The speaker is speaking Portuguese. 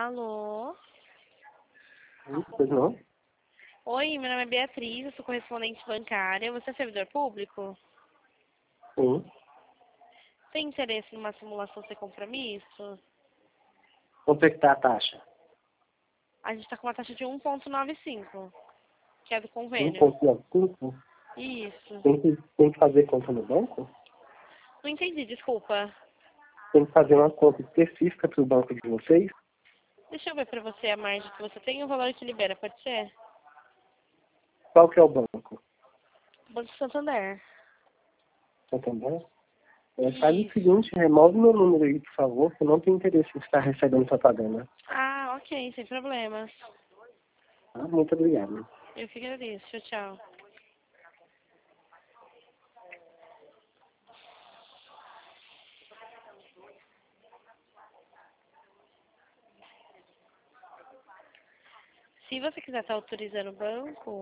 Alô? Pois não? Oi, meu nome é Beatriz, eu sou correspondente bancária. Você é servidor público? Sim. Tem interesse numa simulação sem compromisso? Quanto é que tá a taxa? A gente está com uma taxa de 1,95, que é do convênio. 1,95? Isso. Tem que fazer conta no banco? Não entendi, desculpa. Tem que fazer uma conta específica para o banco de vocês? Deixa eu ver pra você a margem que você tem e o valor que libera, pode ser? Qual que é o banco? Banco Santander. Santander? Faz o Isso. seguinte, remove meu número aí, por favor, que eu não tenho interesse em estar recebendo propaganda. Ah, ok, sem problemas. Tá? Muito obrigado. Eu que agradeço. Tchau, tchau. Se você quiser estar autorizando o banco,